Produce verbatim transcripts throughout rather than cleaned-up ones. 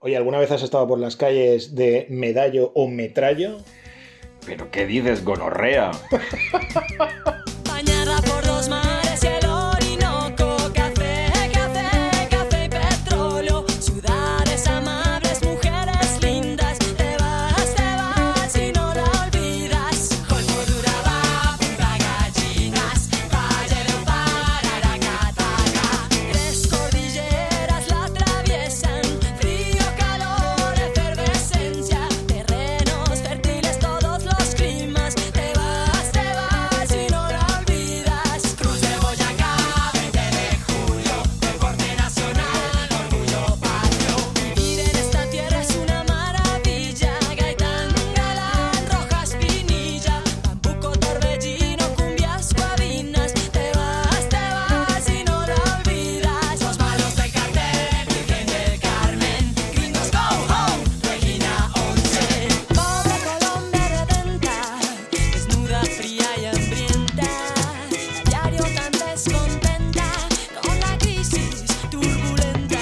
Oye, ¿alguna vez has estado por las calles de Medallo o Metrallo? ¿Pero qué dices, gonorrea? Bañada por los mares y el Orinoco, café, café, café y petróleo, ciudades amables, mujeres lindas, te vas, te vas y no la olvidas. Colmoduraba, Punta Gallinas, Valle de Pararacataca, tres cordilleras la atraviesan, frío, calor, efervescencia, terrenos fértiles, todos los climas, te vas, te vas y no la olvidas. Cruz de Boyacá, veinte de julio, deporte nacional, orgullo patrio. Vivir en esta tierra es una maravilla. Gaitán, Galán, Rojas, Pinilla, Pampuco, Torbellino, cumbias, guabinas, te vas, te vas y no la olvidas. Los malos del cartel, Virgen del Carmen, gringos go home, Regina once. Pobre Colombia redenta, desnuda, fría y hambrienta, a diario tan descontenta, con la crisis turbulenta.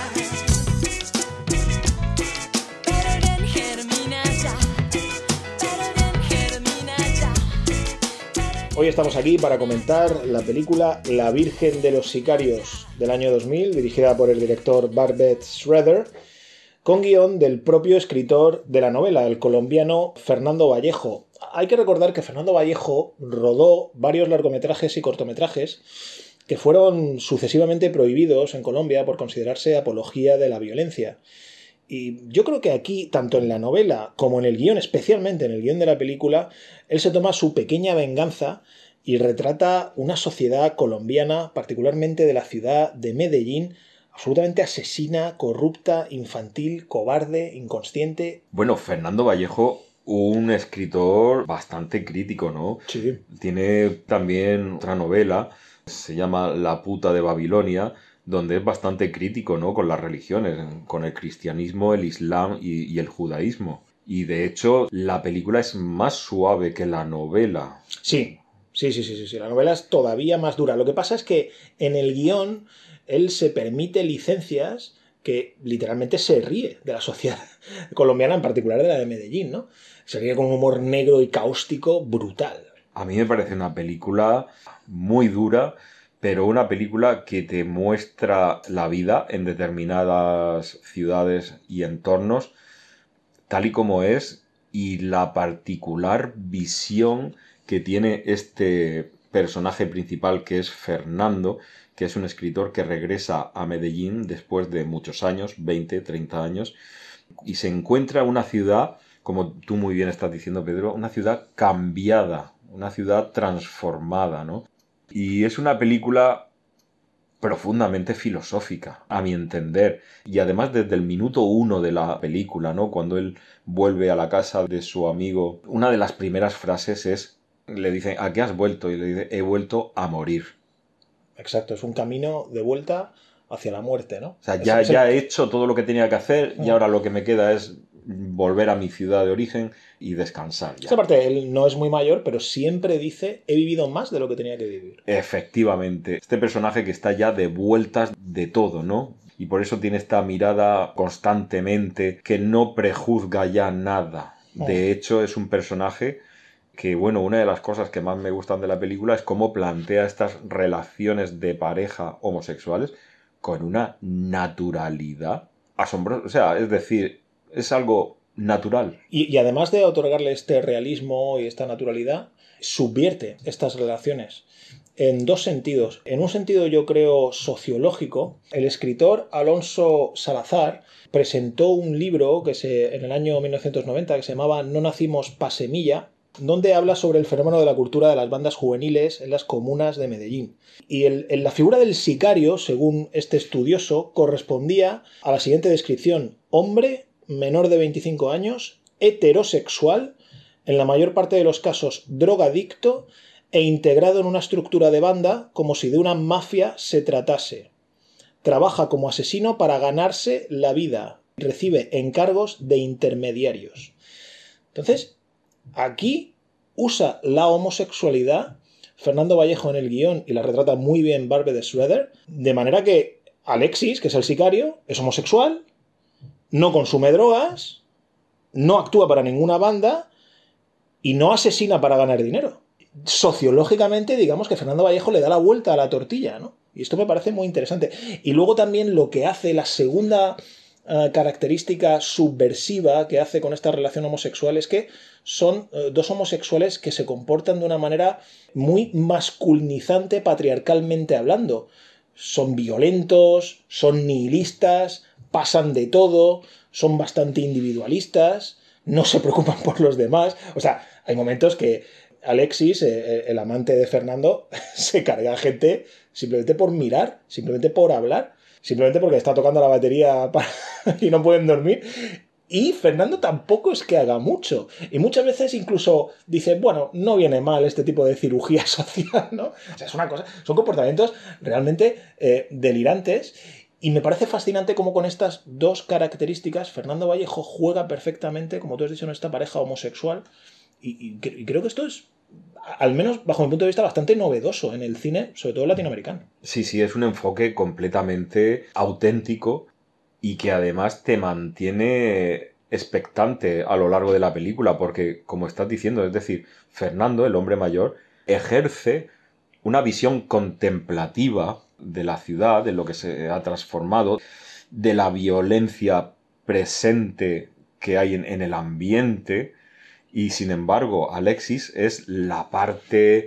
Pero el bien germina ya, pero el bien germina ya. Hoy estamos aquí para comentar la película La Virgen de los Sicarios del año dos mil, dirigida por el director Barbet Schroeder, con guión del propio escritor de la novela, el colombiano Fernando Vallejo. Hay que recordar que Fernando Vallejo rodó varios largometrajes y cortometrajes que fueron sucesivamente prohibidos en Colombia por considerarse apología de la violencia. Y yo creo que aquí, tanto en la novela como en el guión, especialmente en el guión de la película, él se toma su pequeña venganza y retrata una sociedad colombiana, particularmente de la ciudad de Medellín, absolutamente asesina, corrupta, infantil, cobarde, inconsciente. Bueno, Fernando Vallejo, un escritor bastante crítico, ¿no? Sí. Tiene también otra novela, se llama La puta de Babilonia, donde es bastante crítico, ¿no? Con las religiones, con el cristianismo, el islam y, y el judaísmo. Y de hecho, la película es más suave que la novela. Sí, sí, sí, sí, sí, sí. La novela es todavía más dura. Lo que pasa es que en el guión él se permite licencias que literalmente se ríe de la sociedad colombiana, en particular de la de Medellín, ¿no? Se ríe con un humor negro y cáustico brutal. A mí me parece una película muy dura, pero una película que te muestra la vida en determinadas ciudades y entornos tal y como es, y la particular visión que tiene este personaje principal, que es Fernando, que es un escritor que regresa a Medellín después de muchos años, veinte, treinta años, y se encuentra una ciudad, como tú muy bien estás diciendo, Pedro, una ciudad cambiada, una ciudad transformada, ¿no? Y es una película profundamente filosófica, a mi entender. Y además desde el minuto uno de la película, ¿no? Cuando él vuelve a la casa de su amigo, una de las primeras frases es, le dice, ¿a qué has vuelto? Y le dice, he vuelto a morir. Exacto, es un camino de vuelta hacia la muerte, ¿no? O sea, ya, es, es ya el... he hecho todo lo que tenía que hacer y ahora lo que me queda es volver a mi ciudad de origen y descansar ya. Esta parte, él no es muy mayor, pero siempre dice, he vivido más de lo que tenía que vivir. Efectivamente. Este personaje que está ya de vueltas de todo, ¿no? Y por eso tiene esta mirada constantemente que no prejuzga ya nada. De hecho, es un personaje que, bueno, una de las cosas que más me gustan de la película es cómo plantea estas relaciones de pareja homosexuales con una naturalidad asombrosa. O sea, es decir, es algo natural. Y, y además de otorgarle este realismo y esta naturalidad, subvierte estas relaciones en dos sentidos. En un sentido, yo creo, sociológico, el escritor Alonso Salazar presentó un libro que se, en el año mil novecientos noventa que se llamaba No nacimos pa' semilla, donde habla sobre el fenómeno de la cultura de las bandas juveniles en las comunas de Medellín. Y el, el, la figura del sicario, según este estudioso, correspondía a la siguiente descripción: hombre, menor de veinticinco años, heterosexual, en la mayor parte de los casos drogadicto e integrado en una estructura de banda como si de una mafia se tratase. Trabaja como asesino para ganarse la vida. Recibe encargos de intermediarios. Entonces, aquí usa la homosexualidad Fernando Vallejo en el guión y la retrata muy bien Barbet Schroeder, de manera que Alexis, que es el sicario, es homosexual, no consume drogas, no actúa para ninguna banda y no asesina para ganar dinero. Sociológicamente, digamos que Fernando Vallejo le da la vuelta a la tortilla, ¿no? Y esto me parece muy interesante. Y luego también lo que hace, la segunda uh, característica subversiva que hace con esta relación homosexual es que son uh, dos homosexuales que se comportan de una manera muy masculinizante patriarcalmente hablando. Son violentos, son nihilistas, pasan de todo, son bastante individualistas, no se preocupan por los demás. O sea, hay momentos que Alexis, eh, el amante de Fernando, se carga a gente simplemente por mirar, simplemente por hablar, simplemente porque está tocando la batería para... y no pueden dormir. Y Fernando tampoco es que haga mucho. Y muchas veces incluso dice, bueno, no viene mal este tipo de cirugía social, ¿no? O sea, es una cosa, son comportamientos realmente eh, delirantes. Y me parece fascinante cómo con estas dos características Fernando Vallejo juega perfectamente, como tú has dicho, en esta pareja homosexual. Y, y, y creo que esto es, al menos bajo mi punto de vista, bastante novedoso en el cine, sobre todo latinoamericano. Sí, sí, es un enfoque completamente auténtico y que además te mantiene expectante a lo largo de la película, porque, como estás diciendo, es decir, Fernando, el hombre mayor, ejerce una visión contemplativa de la ciudad, de lo que se ha transformado, de la violencia presente que hay en, en el ambiente, y sin embargo Alexis es la parte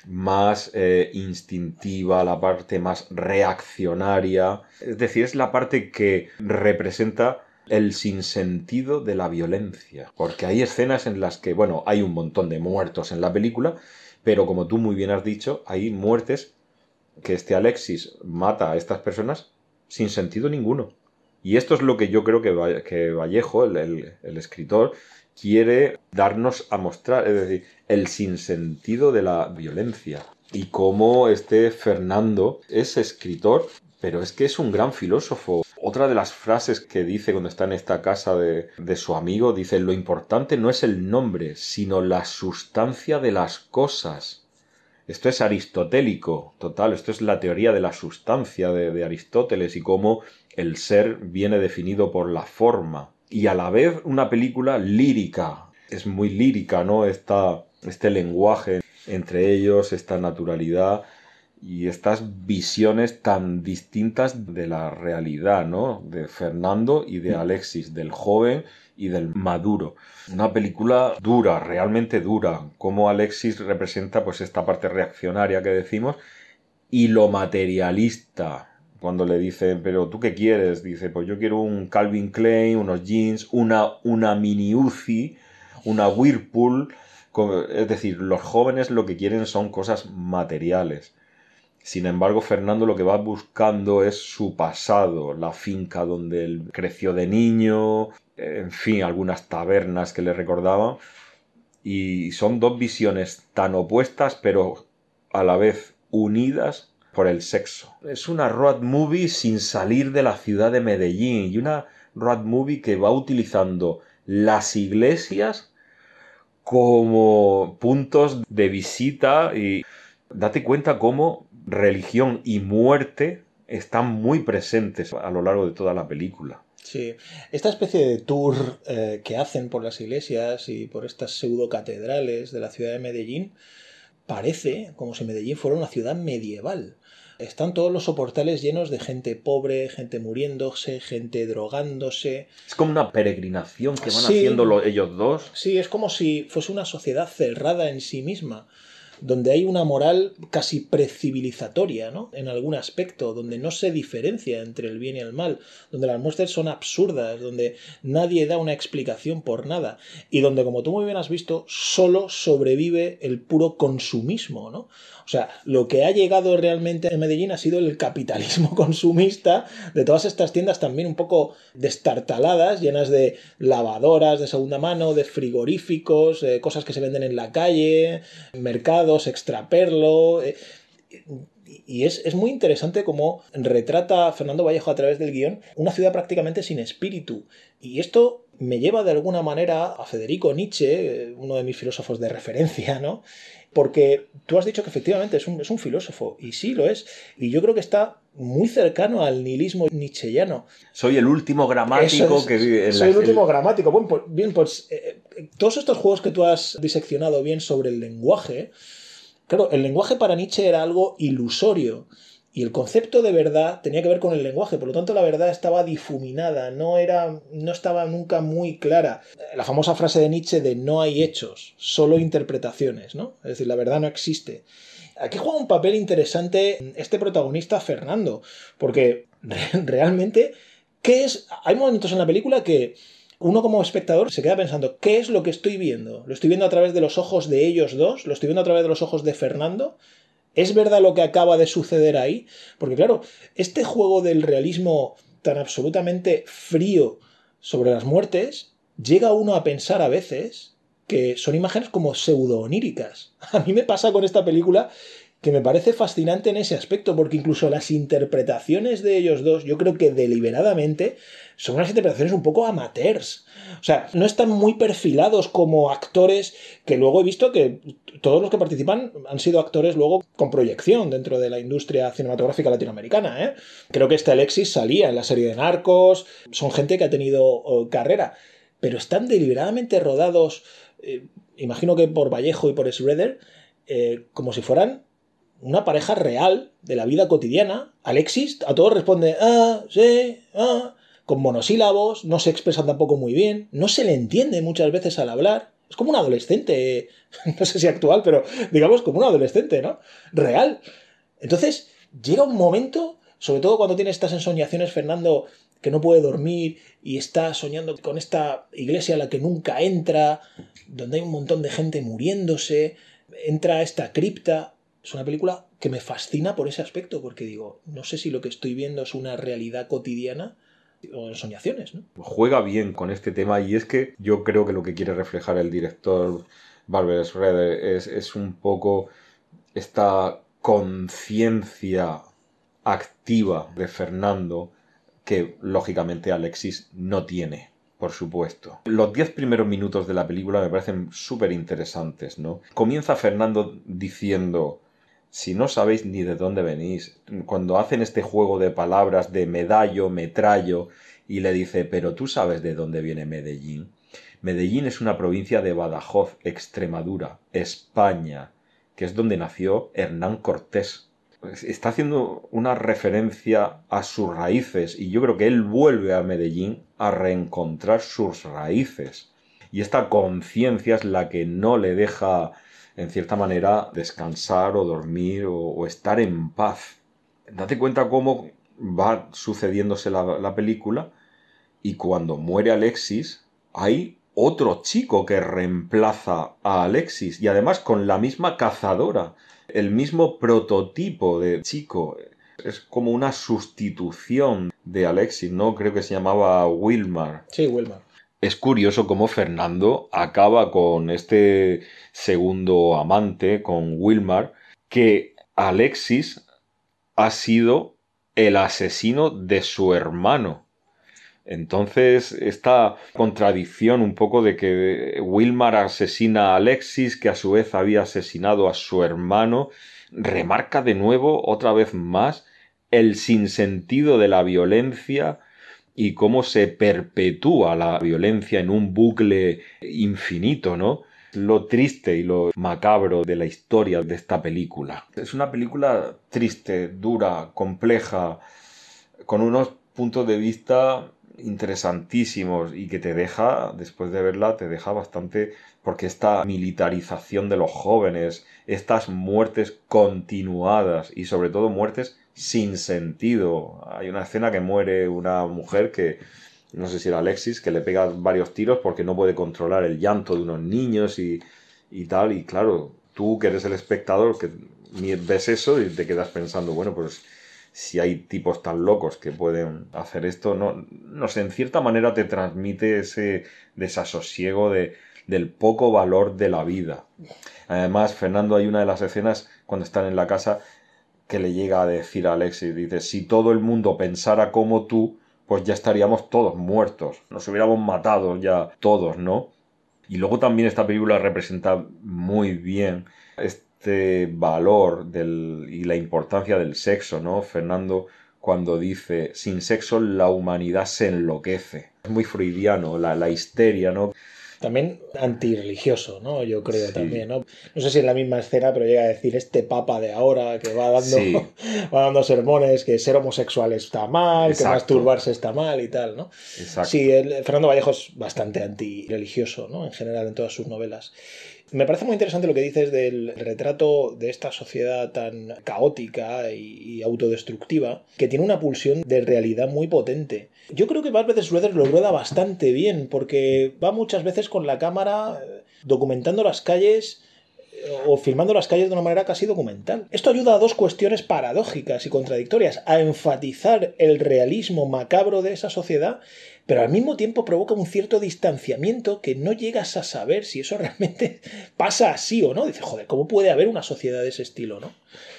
más eh, instintiva, la parte más reaccionaria, es decir, es la parte que representa el sinsentido de la violencia, porque hay escenas en las que, bueno, hay un montón de muertos en la película, pero como tú muy bien has dicho, hay muertes que este Alexis mata a estas personas sin sentido ninguno. Y esto es lo que yo creo que, que Vallejo, el, el, el escritor, quiere darnos a mostrar, es decir, el sinsentido de la violencia. Y cómo este Fernando es escritor, pero es que es un gran filósofo. Otra de las frases que dice cuando está en esta casa de, de su amigo, dice, lo importante no es el nombre, sino la sustancia de las cosas. Esto es aristotélico, total, esto es la teoría de la sustancia de, de Aristóteles y cómo el ser viene definido por la forma. Y a la vez una película lírica, es muy lírica, ¿no? Esta, este lenguaje entre ellos, esta naturalidad y estas visiones tan distintas de la realidad, ¿no? De Fernando y de Alexis, del joven y del maduro. Una película dura, realmente dura, como Alexis representa pues esta parte reaccionaria que decimos y lo materialista. Cuando le dicen, pero ¿tú qué quieres? Dice, pues yo quiero un Calvin Klein, unos jeans, una, una mini Uzi, una Whirlpool. Es decir, los jóvenes lo que quieren son cosas materiales. Sin embargo, Fernando lo que va buscando es su pasado, la finca donde él creció de niño, en fin, algunas tabernas que le recordaban. Y son dos visiones tan opuestas, pero a la vez unidas por el sexo. Es una road movie sin salir de la ciudad de Medellín y una road movie que va utilizando las iglesias como puntos de visita y date cuenta cómo religión y muerte están muy presentes a lo largo de toda la película. Sí, esta especie de tour eh, que hacen por las iglesias y por estas pseudocatedrales de la ciudad de Medellín parece como si Medellín fuera una ciudad medieval. Están todos los soportales llenos de gente pobre, gente muriéndose, gente drogándose. Es como una peregrinación que van sí, haciendo ellos dos. Sí, es como si fuese una sociedad cerrada en sí misma, donde hay una moral casi precivilizatoria, ¿no? En algún aspecto, donde no se diferencia entre el bien y el mal, donde las muertes son absurdas, donde nadie da una explicación por nada, y donde, como tú muy bien has visto, solo sobrevive el puro consumismo, ¿no? O sea, lo que ha llegado realmente en Medellín ha sido el capitalismo consumista de todas estas tiendas también un poco destartaladas, llenas de lavadoras de segunda mano, de frigoríficos, eh, cosas que se venden en la calle, mercados, extraperlo. Eh, y es, es muy interesante cómo retrata Fernando Vallejo a través del guión una ciudad prácticamente sin espíritu. Y esto me lleva de alguna manera a Federico Nietzsche, uno de mis filósofos de referencia, ¿no? Porque tú has dicho que efectivamente es un, es un filósofo, y sí lo es. Y yo creo que está muy cercano al nihilismo nietzscheyano. Soy el último gramático es, que vive en Soy la... el último gramático. Bueno, pues, bien, pues eh, todos estos juegos que tú has diseccionado bien sobre el lenguaje, claro, el lenguaje para Nietzsche era algo ilusorio. Y el concepto de verdad tenía que ver con el lenguaje, por lo tanto la verdad estaba difuminada, no, era, no estaba nunca muy clara. La famosa frase de Nietzsche de no hay hechos, solo interpretaciones, ¿no? Es decir, la verdad no existe. Aquí juega un papel interesante este protagonista, Fernando, porque realmente, ¿qué es? Hay momentos en la película que uno como espectador se queda pensando, ¿qué es lo que estoy viendo? ¿Lo estoy viendo a través de los ojos de ellos dos? ¿Lo estoy viendo a través de los ojos de Fernando? ¿Es verdad lo que acaba de suceder ahí? Porque claro, este juego del realismo tan absolutamente frío sobre las muertes, llega uno a pensar a veces que son imágenes como pseudo-oníricas. A mí me pasa con esta película que me parece fascinante en ese aspecto, porque incluso las interpretaciones de ellos dos, yo creo que deliberadamente, son unas interpretaciones un poco amateurs. O sea, no están muy perfilados como actores, que luego he visto que todos los que participan han sido actores luego con proyección dentro de la industria cinematográfica latinoamericana, ¿eh? Creo que este Alexis salía en la serie de Narcos, son gente que ha tenido oh, carrera, pero están deliberadamente rodados, eh, imagino que por Vallejo y por Schroeder, eh, como si fueran una pareja real de la vida cotidiana. Alexis a todos responde ah, sí, ah, con monosílabos, no se expresan tampoco muy bien, no se le entiende muchas veces al hablar. Es como un adolescente, no sé si actual, pero digamos como un adolescente, ¿no? Real. Entonces, llega un momento, sobre todo cuando tiene estas ensoñaciones, Fernando, que no puede dormir y está soñando con esta iglesia a la que nunca entra, donde hay un montón de gente muriéndose, entra a esta cripta. Es una película que me fascina por ese aspecto, porque digo, no sé si lo que estoy viendo es una realidad cotidiana o ensoñaciones, ¿no? Juega bien con este tema, y es que yo creo que lo que quiere reflejar el director Barbet Schroeder es, es un poco esta conciencia activa de Fernando que lógicamente Alexis no tiene, por supuesto. Los diez primeros minutos de la película me parecen súper interesantes, ¿no? Comienza Fernando diciendo: si no sabéis ni de dónde venís, cuando hacen este juego de palabras de medallo, metrallo, y le dice, pero tú sabes de dónde viene Medellín. Medellín es una provincia de Badajoz, Extremadura, España, que es donde nació Hernán Cortés. Está haciendo una referencia a sus raíces, y yo creo que él vuelve a Medellín a reencontrar sus raíces. Y esta conciencia es la que no le deja, en cierta manera, descansar o dormir o, o estar en paz. Date cuenta cómo va sucediéndose la, la película, y cuando muere Alexis hay otro chico que reemplaza a Alexis, y además con la misma cazadora, el mismo prototipo de chico. Es como una sustitución de Alexis, ¿no? Creo que se llamaba Wilmar. Sí, Wilmar. Es curioso cómo Fernando acaba con este segundo amante, con Wilmar, que Alexis ha sido el asesino de su hermano. Entonces, esta contradicción un poco de que Wilmar asesina a Alexis, que a su vez había asesinado a su hermano, remarca de nuevo, otra vez más, el sinsentido de la violencia y cómo se perpetúa la violencia en un bucle infinito, ¿no? Lo triste y lo macabro de la historia de esta película. Es una película triste, dura, compleja, con unos puntos de vista interesantísimos, y que te deja, después de verla, te deja bastante, porque esta militarización de los jóvenes, estas muertes continuadas y sobre todo muertes sin sentido. Hay una escena que muere una mujer que, no sé si era Alexis, que le pega varios tiros porque no puede controlar el llanto de unos niños y, y tal, y claro, tú que eres el espectador que ves eso y te quedas pensando, bueno, pues si hay tipos tan locos que pueden hacer esto, no, no sé, en cierta manera te transmite ese desasosiego de, del poco valor de la vida. Además, Fernando, hay una de las escenas cuando están en la casa que le llega a decir a Alexis, dice, si todo el mundo pensara como tú, pues ya estaríamos todos muertos, nos hubiéramos matado ya todos, ¿no? Y luego también esta película representa muy bien este valor del, y la importancia del sexo, ¿no? Fernando cuando dice, sin sexo la humanidad se enloquece. Es muy freudiano, la, la histeria, ¿no? También antirreligioso, ¿no? Yo creo Sí. también, ¿no? No sé si en la misma escena, pero llega a decir este papa de ahora que va dando, Sí. va dando sermones que ser homosexual está mal, Exacto. que masturbarse está mal y tal, ¿no? Exacto. Sí, el, Fernando Vallejo es bastante antirreligioso, ¿no? En general en todas sus novelas. Me parece muy interesante lo que dices del retrato de esta sociedad tan caótica y, y autodestructiva, que tiene una pulsión de realidad muy potente. Yo creo que Barbet Schroeder lo rueda bastante bien, porque va muchas veces con la cámara eh, documentando las calles eh, o filmando las calles de una manera casi documental. Esto ayuda a dos cuestiones paradójicas y contradictorias: a enfatizar el realismo macabro de esa sociedad, pero al mismo tiempo provoca un cierto distanciamiento que no llegas a saber si eso realmente pasa así o no. Dices, joder, ¿cómo puede haber una sociedad de ese estilo, no?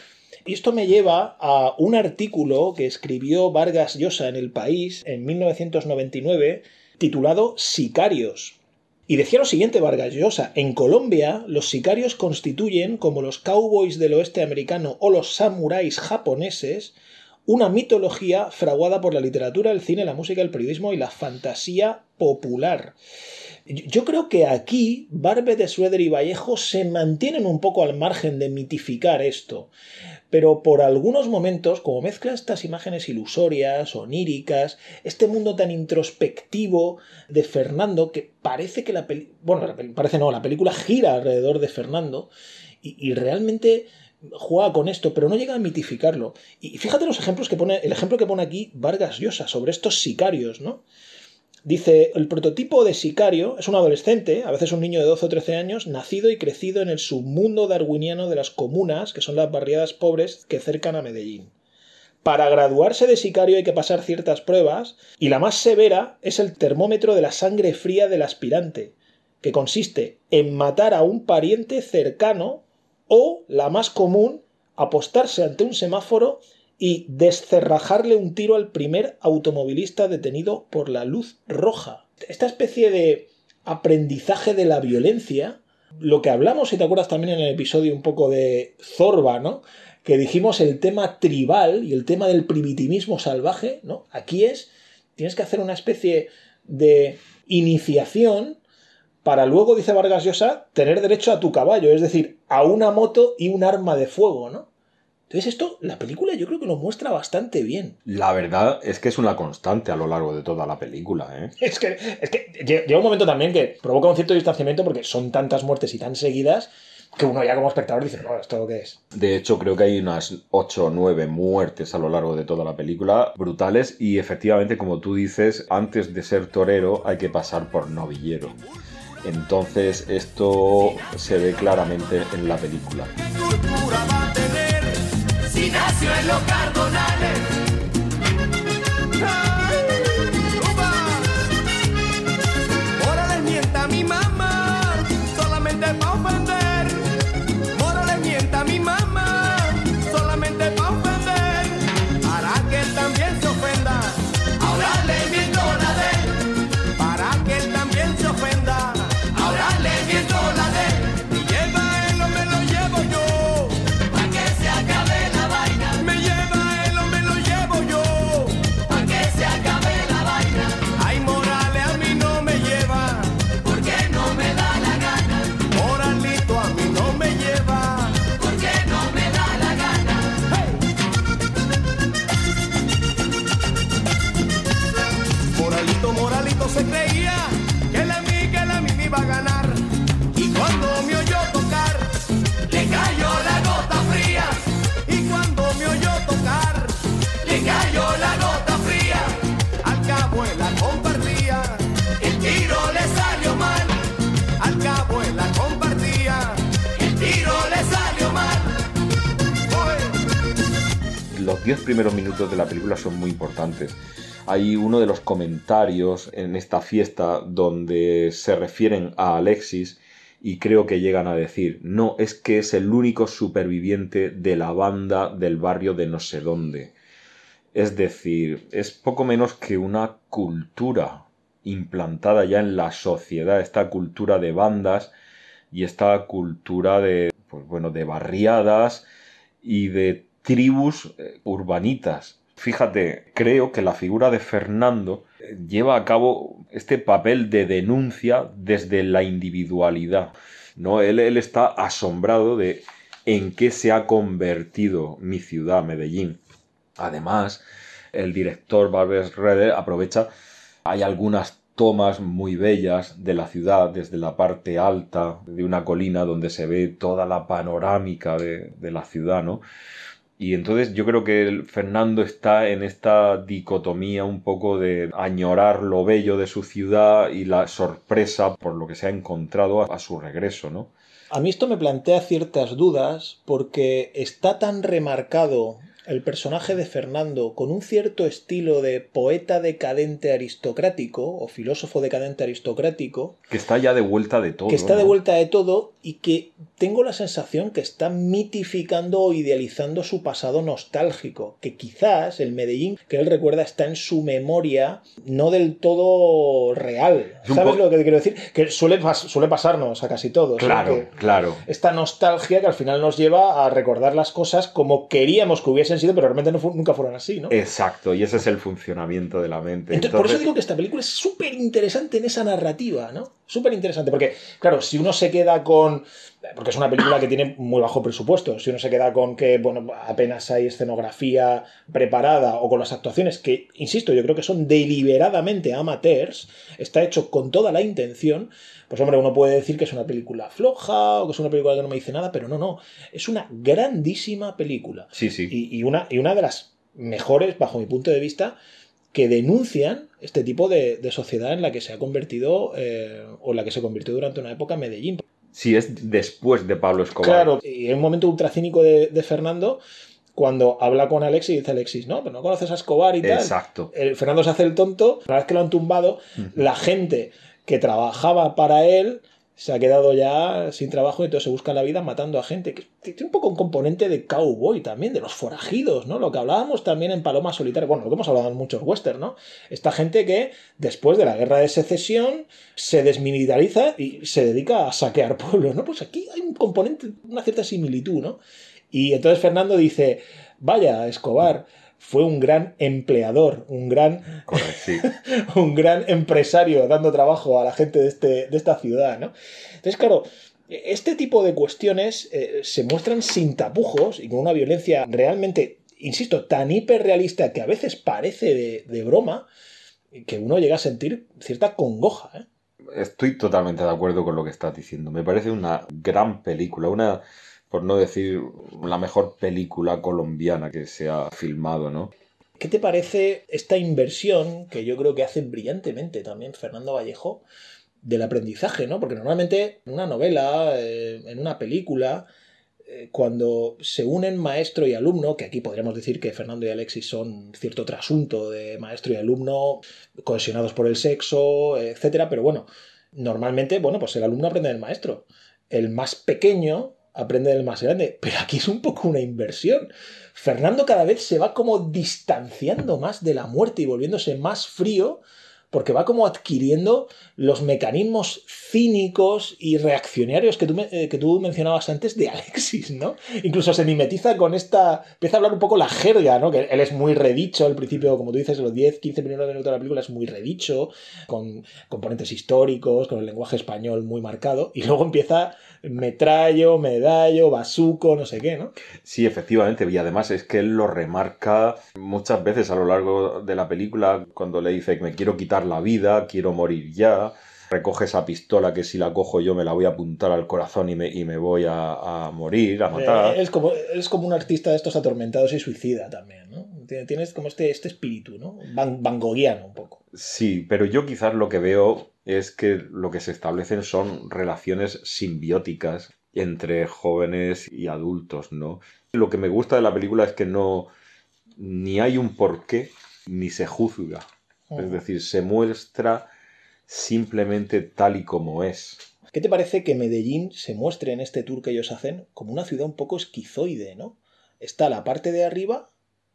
Y esto me lleva a un artículo que escribió Vargas Llosa en El País en mil novecientos noventa y nueve titulado Sicarios. Y decía lo siguiente Vargas Llosa: en Colombia los sicarios constituyen, como los cowboys del oeste americano o los samuráis japoneses, una mitología fraguada por la literatura, el cine, la música, el periodismo y la fantasía popular. Yo creo que aquí Barbet Schroeder y Vallejo se mantienen un poco al margen de mitificar esto, pero por algunos momentos, como mezcla estas imágenes ilusorias, oníricas, este mundo tan introspectivo de Fernando, que parece que la película, bueno, la peli- parece no, la película gira alrededor de Fernando y, y realmente juega con esto, pero no llega a mitificarlo. Y fíjate los ejemplos que pone, el ejemplo que pone aquí Vargas Llosa sobre estos sicarios, ¿no? Dice, el prototipo de sicario es un adolescente, a veces un niño de doce o trece años, nacido y crecido en el submundo darwiniano de las comunas, que son las barriadas pobres que cercan a Medellín. Para graduarse de sicario hay que pasar ciertas pruebas, y la más severa es el termómetro de la sangre fría del aspirante, que consiste en matar a un pariente cercano o, la más común, apostarse ante un semáforo y descerrajarle un tiro al primer automovilista detenido por la luz roja. Esta especie de aprendizaje de la violencia, lo que hablamos, si te acuerdas también en el episodio un poco de Zorba, ¿no? Que dijimos el tema tribal y el tema del primitivismo salvaje, ¿no? Aquí es, tienes que hacer una especie de iniciación para luego, dice Vargas Llosa, tener derecho a tu caballo, es decir, a una moto y un arma de fuego, ¿no? Entonces esto, la película yo creo que lo muestra bastante bien. La verdad es que es una constante a lo largo de toda la película, ¿eh? Es que, es que llega un momento también que provoca un cierto distanciamiento porque son tantas muertes y tan seguidas que uno ya como espectador dice, no, ¿esto qué es? De hecho, creo que hay unas ocho o nueve muertes a lo largo de toda la película, brutales, y efectivamente, como tú dices, antes de ser torero hay que pasar por novillero. Entonces esto se ve claramente en la película. Cultura va a tener si nació en los Cardonales. ¡Ay! ¡Upa! Ahora les mienta a mi mamá, solamente pa' ofender. Ahora les mienta a mi mamá, solamente pa' ofender. Para que él también se ofenda. Ahora le miento la de él. Para que él también se ofenda. Ahora le miento la de él. Y lleva él o me lo llevo yo. Pa' que se acabe la vaina. Me lleva él o me lo llevo yo. Pa' que se acabe la vaina. Ay, Morales a mí no me lleva. Porque no me da la gana. Moralito a mí no me lleva. Porque no me da la gana. Hey. Moralito, Moralito se creía que la mí, que la mí me iba a ganar. Y cuando me oyó tocar, le cayó la gota fría. Y cuando me oyó tocar, le cayó la gota fría. Al cabo él la compartía, el tiro le salió mal. Al cabo él la compartía, el tiro le salió mal. Oye. Los diez primeros minutos de la película son muy importantes. Hay uno de los comentarios en esta fiesta donde se refieren a Alexis y creo que llegan a decir, no, es que es el único superviviente de la banda del barrio de no sé dónde. Es decir, es poco menos que una cultura implantada ya en la sociedad, esta cultura de bandas y esta cultura de, pues bueno, de barriadas y de tribus eh, urbanitas. Fíjate, creo que la figura de Fernando lleva a cabo este papel de denuncia desde la individualidad, ¿no? Él, él está asombrado de en qué se ha convertido mi ciudad, Medellín. Además, el director Barbet Schroeder aprovecha, hay algunas tomas muy bellas de la ciudad desde la parte alta de una colina donde se ve toda la panorámica de, de la ciudad, ¿no? Y entonces yo creo que el Fernando está en esta dicotomía un poco de añorar lo bello de su ciudad y la sorpresa por lo que se ha encontrado a, a su regreso, ¿no? A mí esto me plantea ciertas dudas porque está tan remarcado el personaje de Fernando con un cierto estilo de poeta decadente aristocrático o filósofo decadente aristocrático que está ya de vuelta de todo, que está ¿no? de vuelta de todo y que tengo la sensación que está mitificando o idealizando su pasado nostálgico, que quizás el Medellín que él recuerda está en su memoria no del todo real. ¿Sabes lo que quiero decir? Que suele, suele pasarnos a casi todos. Claro, ¿eh? claro. Esta nostalgia que al final nos lleva a recordar las cosas como queríamos que hubiesen sido, pero realmente no fu- nunca fueron así, ¿no? Exacto, y ese es el funcionamiento de la mente. Entonces, por eso digo que esta película es súper interesante en esa narrativa, ¿no? Súper interesante, porque, claro, si uno se queda con... Porque es una película que tiene muy bajo presupuesto. Si uno se queda con que, bueno, apenas hay escenografía preparada o con las actuaciones que, insisto, yo creo que son deliberadamente amateurs, está hecho con toda la intención, pues hombre, uno puede decir que es una película floja o que es una película que no me dice nada, pero no, no. Es una grandísima película. Sí, sí. Y, y, una, y una de las mejores, bajo mi punto de vista, que denuncian este tipo de, de sociedad en la que se ha convertido eh, o en la que se convirtió durante una época Medellín. Sí, es después de Pablo Escobar. Claro, y en un momento ultracínico de, de Fernando, cuando habla con Alexis y dice Alexis, no, pero no conoces a Escobar y tal. Exacto. El Fernando se hace el tonto, una vez que lo han tumbado, uh-huh. La gente que trabajaba para él se ha quedado ya sin trabajo y entonces se busca la vida matando a gente. Que tiene un poco un componente de cowboy también, de los forajidos, ¿no? Lo que hablábamos también en Paloma Solitaria, bueno, lo que hemos hablado en muchos western, ¿no? Esta gente que después de la guerra de secesión se desmilitariza y se dedica a saquear pueblos, ¿no? Pues aquí hay un componente, una cierta similitud, ¿no? Y entonces Fernando dice, vaya, Escobar fue un gran empleador, un gran, Correcto, sí. un gran empresario dando trabajo a la gente de, este, de esta ciudad, ¿no? Entonces, claro, este tipo de cuestiones eh, se muestran sin tapujos y con una violencia realmente, insisto, tan hiperrealista que a veces parece de, de broma, que uno llega a sentir cierta congoja, ¿eh? Estoy totalmente de acuerdo con lo que estás diciendo. Me parece una gran película, una... por no decir la mejor película colombiana que se ha filmado, ¿no? ¿Qué te parece esta inversión que yo creo que hace brillantemente también Fernando Vallejo del aprendizaje, ¿no? Porque normalmente en una novela, eh, en una película, eh, cuando se unen maestro y alumno, que aquí podríamos decir que Fernando y Alexis son cierto trasunto de maestro y alumno, cohesionados por el sexo, etcétera, pero bueno, normalmente, bueno, pues el alumno aprende del maestro. El más pequeño aprende del más grande, pero aquí es un poco una inversión. Fernando cada vez se va como distanciando más de la muerte y volviéndose más frío, porque va como adquiriendo los mecanismos cínicos y reaccionarios que tú, eh, que tú mencionabas antes de Alexis, ¿no? Incluso se mimetiza con esta... Empieza a hablar un poco la jerga, ¿no? Que él es muy redicho al principio, como tú dices, los diez, quince primeros minutos de la película es muy redicho, con componentes históricos, con el lenguaje español muy marcado, y luego empieza metrallo, medallo, bazuco, no sé qué, ¿no? Sí, efectivamente, y además es que él lo remarca muchas veces a lo largo de la película, cuando le dice que me quiero quitar la vida, quiero morir ya, recoge esa pistola que si la cojo yo me la voy a apuntar al corazón y me, y me voy a, a morir, a matar. Eh, es, como, es como un artista de estos atormentados y suicida también, ¿no? Tienes como este, este espíritu, ¿no? Van, van Goghiano un poco. Sí, pero yo quizás lo que veo es que lo que se establecen son relaciones simbióticas entre jóvenes y adultos, ¿no? Lo que me gusta de la película es que no ni hay un porqué ni se juzga. Uh-huh. Es decir, se muestra simplemente tal y como es. ¿Qué te parece que Medellín se muestre en este tour que ellos hacen como una ciudad un poco esquizoide, ¿no? Está la parte de arriba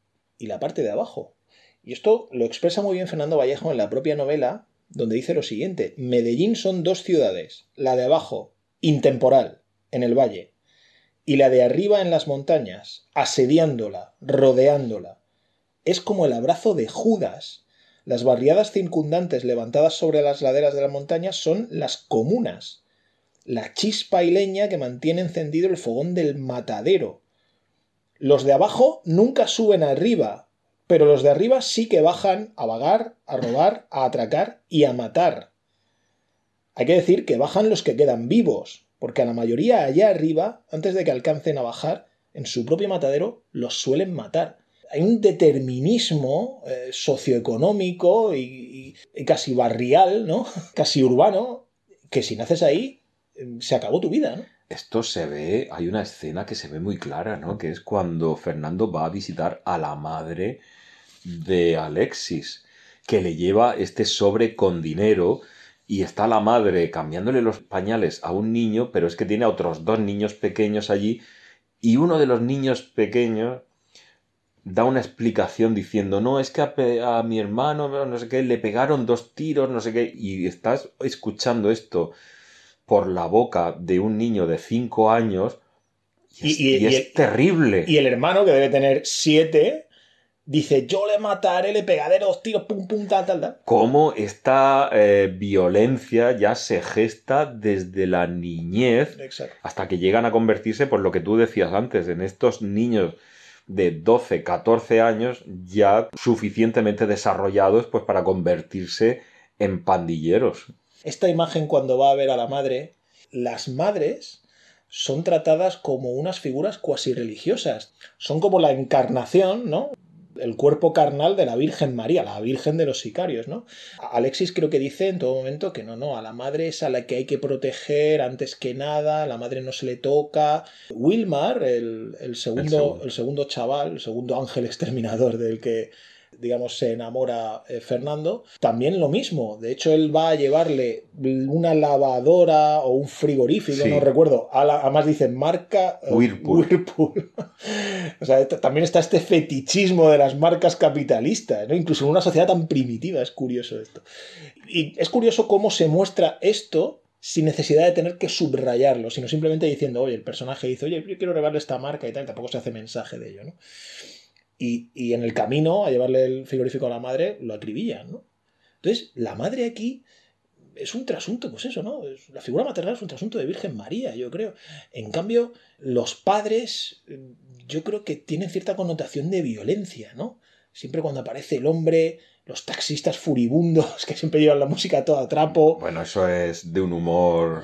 y la parte de abajo. Y esto lo expresa muy bien Fernando Vallejo en la propia novela, donde dice lo siguiente: Medellín son dos ciudades, la de abajo, intemporal, en el valle, y la de arriba en las montañas, asediándola, rodeándola. es como el abrazo de Judas. Las barriadas circundantes levantadas sobre las laderas de la montaña son las comunas, la chispa y leña que mantiene encendido el fogón del matadero. Los de abajo nunca suben arriba, pero los de arriba sí que bajan a vagar, a robar, a atracar y a matar. Hay que decir que bajan los que quedan vivos, porque a la mayoría allá arriba, antes de que alcancen a bajar, en su propio matadero los suelen matar. Hay un determinismo eh, socioeconómico y, y, y casi barrial, ¿no? Casi urbano, que si naces ahí, eh, se acabó tu vida, ¿no? Esto se ve, hay una escena que se ve muy clara, ¿no? Que es cuando Fernando va a visitar a la madre de Alexis, que le lleva este sobre con dinero y está la madre cambiándole los pañales a un niño, pero es que tiene a otros dos niños pequeños allí y uno de los niños pequeños da una explicación diciendo, no, es que a, pe- a mi hermano, no sé qué, le pegaron dos tiros, no sé qué, y estás escuchando esto por la boca de un niño de cinco años y es, Y- y- y es y el- terrible. Y el hermano, que debe tener siete, dice, yo le mataré, le pegaré dos tiros, pum, pum, tal, tal, tal. Cómo esta eh, violencia ya se gesta desde la niñez Exacto. hasta que llegan a convertirse, por lo que tú decías antes, en estos niños de doce, catorce años ya suficientemente desarrollados pues para convertirse en pandilleros. Esta imagen, cuando va a ver a la madre, las madres son tratadas como unas figuras cuasi religiosas. Son como la encarnación, ¿no? El cuerpo carnal de la Virgen María, la Virgen de los sicarios, ¿no? Alexis creo que dice en todo momento que no, no, a la madre es a la que hay que proteger antes que nada, a la madre no se le toca. Wilmar, el, el, segundo, El segundo. el segundo chaval, el segundo ángel exterminador del que, digamos, se enamora eh, Fernando, también lo mismo. De hecho, él va a llevarle una lavadora o un frigorífico, Sí. no recuerdo, a la, además dice marca eh, Whirlpool. Whirlpool. O sea, esto- también está este fetichismo de las marcas capitalistas, ¿no? Incluso en una sociedad tan primitiva, es curioso esto. Y es curioso cómo se muestra esto sin necesidad de tener que subrayarlo, sino simplemente diciendo, oye, el personaje dice, oye, yo quiero regalarle esta marca y tal, y tampoco se hace mensaje de ello, ¿no? Y, y en el camino a llevarle el frigorífico a la madre lo acribillan, ¿no? Entonces, la madre aquí es un trasunto, pues eso, ¿no? Es- La figura maternal es un trasunto de Virgen María, yo creo. En cambio, los padres, eh, yo creo que tienen cierta connotación de violencia, ¿no? Siempre cuando aparece el hombre, los taxistas furibundos que siempre llevan la música a todo trapo. Bueno, eso es de un humor...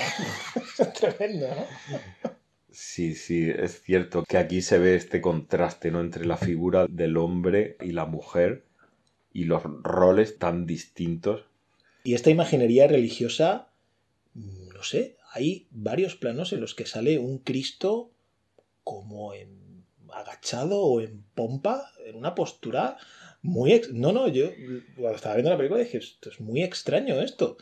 Es tremendo, ¿no? Sí, sí, es cierto que aquí se ve este contraste, ¿no? Entre la figura del hombre y la mujer y los roles tan distintos. Y esta imaginería religiosa, no sé, hay varios planos en los que sale un Cristo como en agachado o en pompa, en una postura muy... ex- No, no, yo cuando estaba viendo la película dije, esto es muy extraño esto.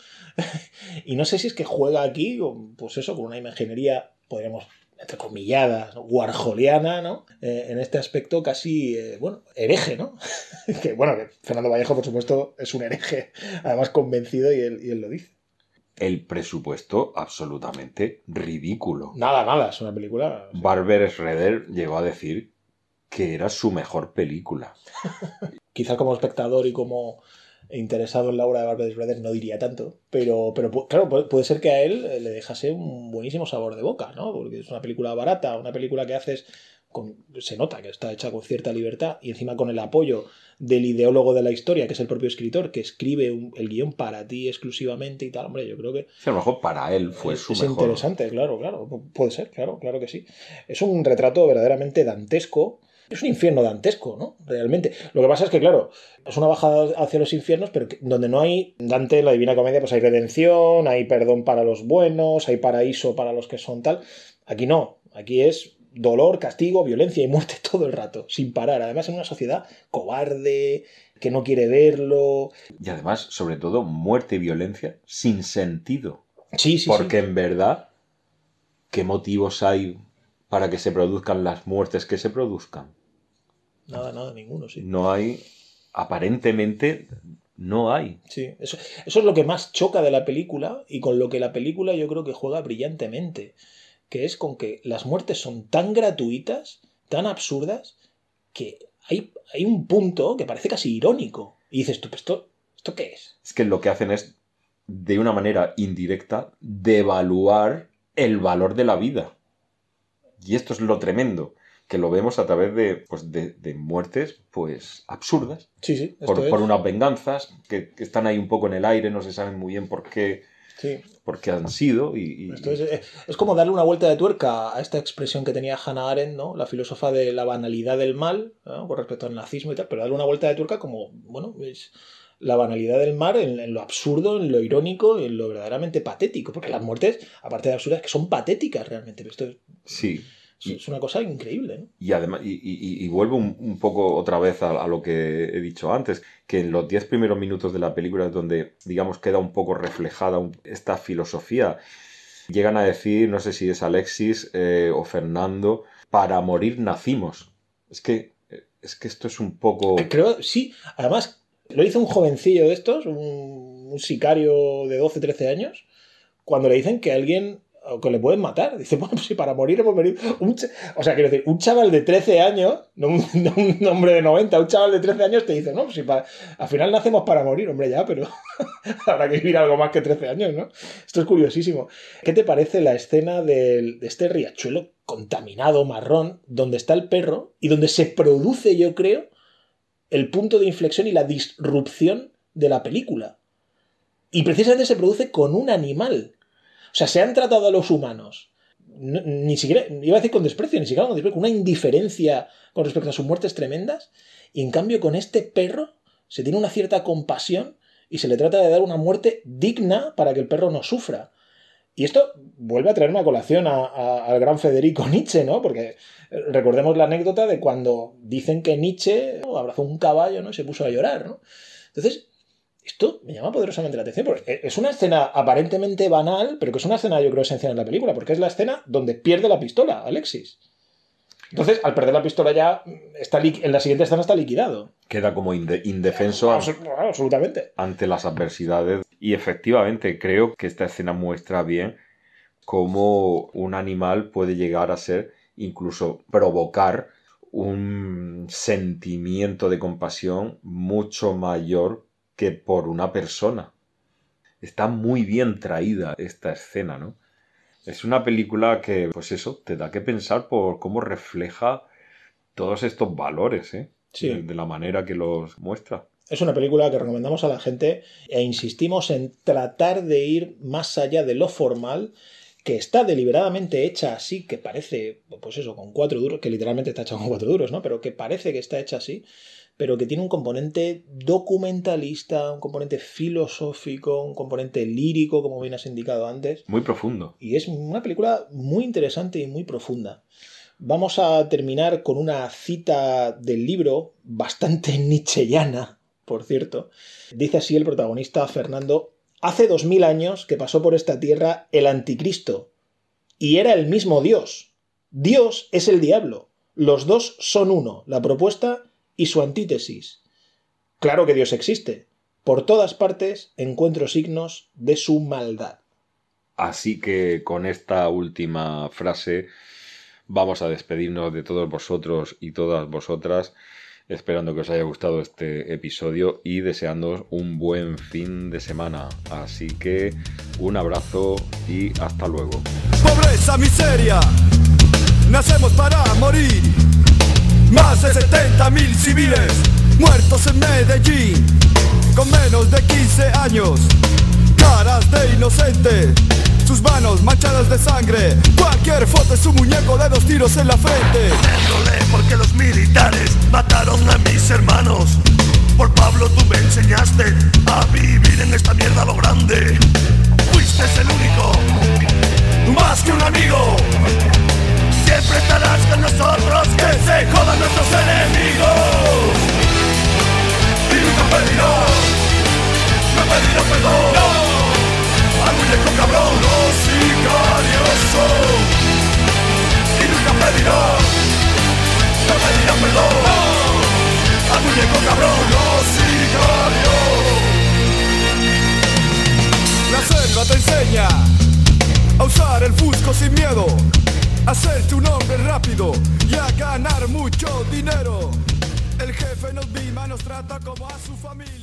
Y no sé si es que juega aquí, con, pues eso, con una imaginería, podríamos entrecomilladas, ¿no? Warholiana, ¿no? Eh, en este aspecto casi, eh, bueno, hereje, ¿no? Que bueno, que Fernando Vallejo, por supuesto, es un hereje, además convencido, y él, y él lo dice. El presupuesto absolutamente ridículo. Nada, nada, es una película... sí. Barbara Schroeder llegó a decir que era su mejor película. Quizás como espectador y como interesado en la obra de Barbara Schroeder no diría tanto, pero, pero pu- claro, pu- puede ser que a él le dejase un buenísimo sabor de boca, ¿no? Porque es una película barata, una película que haces con, se nota que está hecha con cierta libertad y encima con el apoyo del ideólogo de la historia, que es el propio escritor, que escribe un- el guión para ti exclusivamente y tal. Hombre, yo creo que Sí, a lo mejor para él fue es, su es mejor. interesante, claro, claro. pu- Puede ser, claro, claro que sí. Es un retrato verdaderamente dantesco. Es un infierno dantesco, ¿no? Realmente. Lo que pasa es que, claro, es una bajada hacia los infiernos, pero que- donde no hay Dante, en la Divina Comedia, pues hay redención, hay perdón para los buenos, hay paraíso para los que son tal. Aquí no. Aquí es dolor, castigo, violencia y muerte todo el rato, sin parar. Además, en una sociedad cobarde, que no quiere verlo. Y además, sobre todo, muerte y violencia sin sentido. Sí, sí, Porque sí. en verdad, ¿qué motivos hay para que se produzcan las muertes que se produzcan? Nada, nada, ninguno, sí. No hay, aparentemente, no hay. Sí, eso, eso es lo que más choca de la película y con lo que la película yo creo que juega brillantemente, que es con que las muertes son tan gratuitas, tan absurdas, que hay, hay un punto que parece casi irónico. Y dices tú, ¿esto, ¿esto qué es? Es que lo que hacen es, de una manera indirecta, devaluar el valor de la vida. Y esto es lo tremendo, que lo vemos a través de, pues, de, de muertes pues absurdas. Sí, sí. Esto Por, es. por unas venganzas que, que están ahí un poco en el aire, no se saben muy bien por qué, Sí. por qué han sido. Y, y- Esto es, es- es como darle una vuelta de tuerca a esta expresión que tenía Hannah Arendt, ¿no? La filósofa de la banalidad del mal, ¿no? Con respecto al nazismo y tal, pero darle una vuelta de tuerca como, bueno, es la banalidad del mal en, en lo absurdo, en lo irónico, en lo verdaderamente patético, porque las muertes, aparte de absurdas, que son patéticas realmente. Esto es, sí. es una cosa increíble, ¿no? Y además, y, y- y vuelvo un, un poco otra vez a, a lo que he dicho antes, que en los diez primeros minutos de la película es donde, digamos, queda un poco reflejada un- esta filosofía. Llegan a decir, no sé si es Alexis eh, o Fernando, para morir nacimos. Es que, es que esto es un poco... Creo, sí, además, lo hizo un jovencillo de estos, un, un sicario de doce, trece años, cuando le dicen que alguien, o que le pueden matar. Dice, bueno, pues si para morir hemos venido... Un ch- o sea, quiero decir, un chaval de trece años, no un, no un hombre de noventa, un chaval de trece años te dice, no, pues si para, al final nacemos para morir, hombre, ya, pero habrá que vivir algo más que trece años, ¿no? Esto es curiosísimo. ¿Qué te parece la escena del- de este riachuelo contaminado, marrón, donde está el perro y donde se produce, yo creo, el punto de inflexión y la disrupción de la película? Y precisamente se produce con un animal. O sea, se han tratado a los humanos, no- ni siquiera, iba a decir con desprecio, ni siquiera con desprecio, con una indiferencia con respecto a sus muertes tremendas, y en cambio con este perro se tiene una cierta compasión y se le trata de dar una muerte digna para que el perro no sufra. Y esto vuelve a traerme a colación a- a- al gran Federico Nietzsche, ¿no? Porque eh, recordemos la anécdota de cuando dicen que Nietzsche, ¿no?, abrazó un caballo, ¿no?, y se puso a llorar, ¿no? Entonces, esto me llama poderosamente la atención, porque es una escena aparentemente banal, pero que es una escena, yo creo, esencial en la película, porque es la escena donde pierde la pistola Alexis. Entonces, al perder la pistola ya, está li- en la siguiente escena está liquidado. Queda como inde- indefenso a- Abs- absolutamente. ante las adversidades. Y efectivamente, creo que esta escena muestra bien cómo un animal puede llegar a ser, incluso provocar un sentimiento de compasión mucho mayor que por una persona. Está muy bien traída esta escena, ¿no? Es una película que, pues eso, te da que pensar por cómo refleja todos estos valores, ¿eh? Sí. De, de la manera que los muestra. Es una película que recomendamos a la gente e insistimos en tratar de ir más allá de lo formal, que está deliberadamente hecha así, que parece, pues eso, con cuatro duros, que literalmente está hecha con cuatro duros, ¿no? Pero que parece que está hecha así, pero que tiene un componente documentalista, un componente filosófico, un componente lírico, como bien has indicado antes. Muy profundo. Y es una película muy interesante y muy profunda. Vamos a terminar con una cita del libro, bastante nietzscheyana, por cierto. Dice así el protagonista, Fernando: hace dos mil años que pasó por esta tierra el anticristo, y era el mismo Dios. Dios es el diablo. Los dos son uno, la propuesta y su antítesis. Claro que Dios existe. Por todas partes encuentro signos de su maldad. Así que con esta última frase vamos a despedirnos de todos vosotros y todas vosotras, esperando que os haya gustado este episodio y deseándoos un buen fin de semana. Así que un abrazo y hasta luego. Pobreza, miseria, nacemos para morir. Más de setenta mil civiles muertos en Medellín, con menos de quince años, caras de inocentes, sus manos manchadas de sangre. Cualquier foto es un muñeco de dos tiros en la frente. Perdónale porque los militares mataron a mis hermanos. Por Pablo tú me enseñaste a vivir en esta mierda a lo grande. Fuiste el único, más que un amigo. Siempre estarás con nosotros, que se jodan nuestros enemigos. Y nunca pedirás, no pedirás perdón. No. Al muñeco cabrón, los sicarios son. Y nunca pedirás, no pedirás perdón. No. Al muñeco cabrón, los sicarios. La selva te enseña a usar el fusco sin miedo, a hacerte un hombre rápido y a ganar mucho dinero. El jefe nos mima, nos trata como a su familia.